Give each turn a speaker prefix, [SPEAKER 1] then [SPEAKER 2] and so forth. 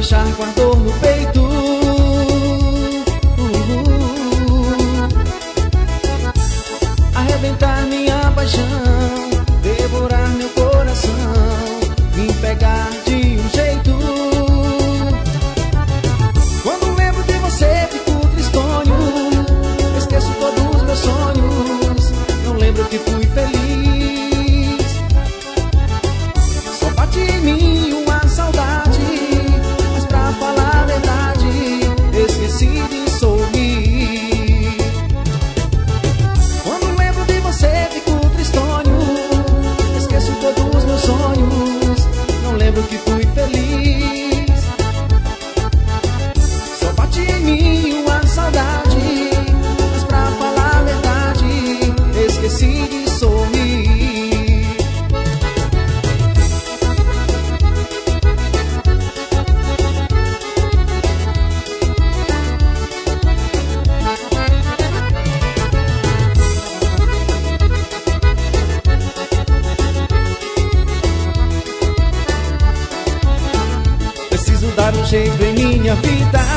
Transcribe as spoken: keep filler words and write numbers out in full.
[SPEAKER 1] deixar com a dor no peito. Arrebentar minha paixão, devorar meu coração, me pegar de um jeito. Quando lembro de você fico tristonho, esqueço todos os meus sonhos, não lembro que fui feliz. Só bate em mim uma saudade, mas pra falar a verdade, esqueci de sorrir. Quando lembro de você fico tristonho, esqueço todos os meus sonhos, não lembro que fui feliz. Só bate em mim uma saudade, mas pra falar a verdade, esqueci de sorrir. Preciso dar um jeito em minha vida,